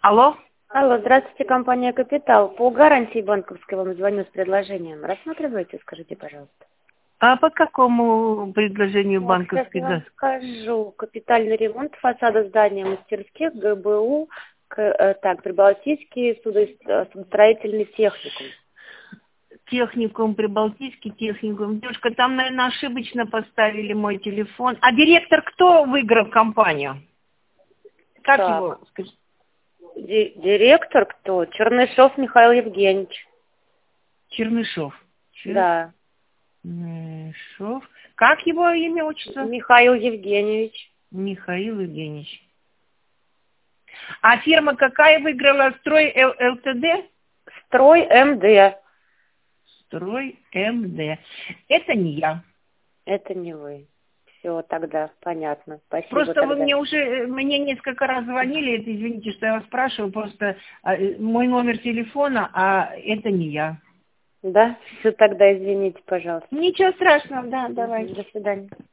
Алло? Алло, здравствуйте, компания «Капитал». По гарантии банковской вам звоню с предложением. Рассматриваете, скажите, пожалуйста. А по какому предложению Вот, сейчас банковской? я вам скажу. Капитальный ремонт фасада здания мастерских, ГБУ, Прибалтийский судостроительный техникум. Техникум, Прибалтийский техникум. Девушка, там, наверное, ошибочно поставили мой телефон. А директор кто выиграл компанию? Как Так. его? Скажи. Директор кто? Чернышов Михаил Евгеньевич. Чернышов. Да. Чернышов. Как его имя, отчество? Михаил Евгеньевич. Михаил Евгеньевич. А фирма какая выиграла? Строй ЛТД? Строй МД. Строй МД. Это не я. Это не вы. Все, тогда понятно. Спасибо. Просто тогда. вы мне несколько раз звонили, это, извините, что я вас спрашиваю, просто мой номер телефона, а это не я. Да? Все, тогда извините, пожалуйста. Ничего страшного, да, давайте. До свидания.